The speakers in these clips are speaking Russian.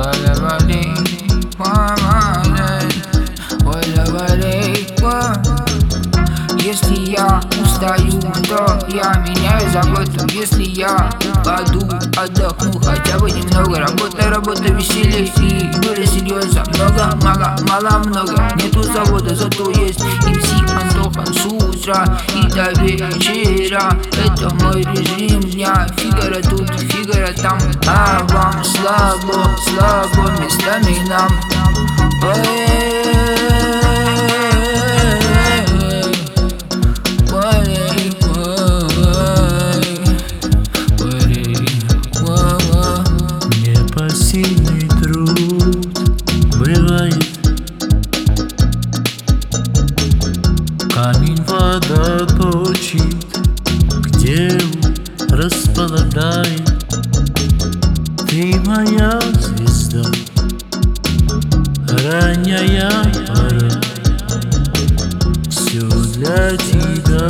Если я устаю, то я меняю заботу. Если я паду, отдохну хотя бы немного. Работа, веселье и доля серьезно. Мало, нету завода, зато есть МС Антохан с утра и до вечера. Это мой режим дня. Фигаро тут, Фигаро там. А вам слабо, местами нам. Непосильный труд бывает, камень вода точит, к делу располагает. Ты моя звезда, ранняя пора, все для тебя,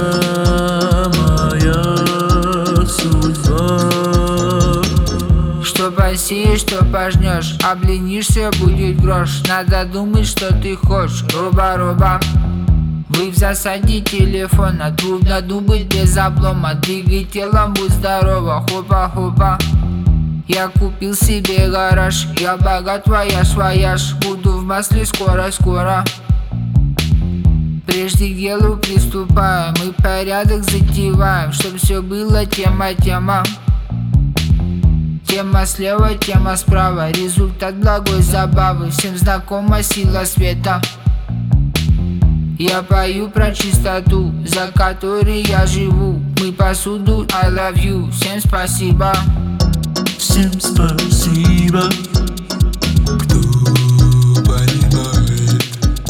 моя судьба. Что посеешь, что пожнешь, обленишься, будет грош. Надо думать, что ты хочешь. Руба. Вы в засаде телефона, трудно думать без облома. Двигай телом, будь здорова, хопа. Я купил себе гараж, я богат, вояж. Буду в масле скоро. Прежде к делу приступаем, мы порядок затеваем, чтоб все было тема. Тема слева, тема справа, результат благой забавы. Всем знакома сила света. Я пою про чистоту, за которой я живу. Мы посуду, I love you. Всем спасибо. Всем спасибо, кто понимает,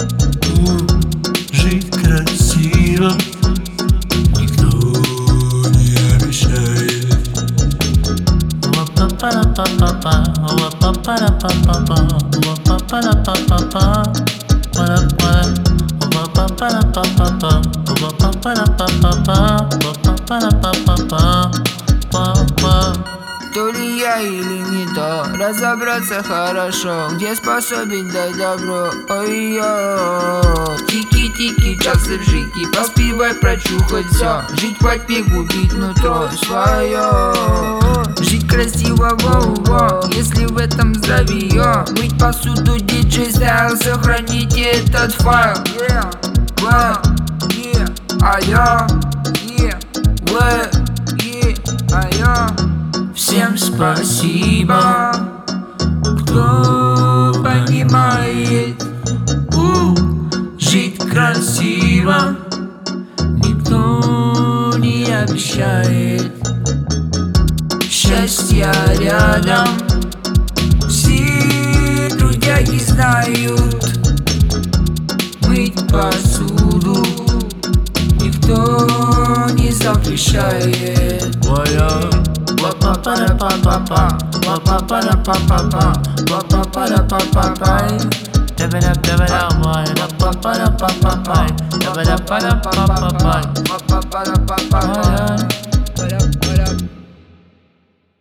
жить красиво никто не обещает. То ли я или не то, разобраться хорошо, где способен дать добро. Ой-ё, тики-тики, часы в житті, поспевай прочухать все. Жить хоть губить нутро свое. Жить красиво, воу-воу, если в этом здравие. Мыть посуду, диджей стайл, сохраните этот файл. Всем спасибо, кто понимает, жить красиво никто не обещает. Счастье рядом, все трудяги знают. Мыть посуду никто не запрещает. Ba-da-ba-da-ba-ba-ba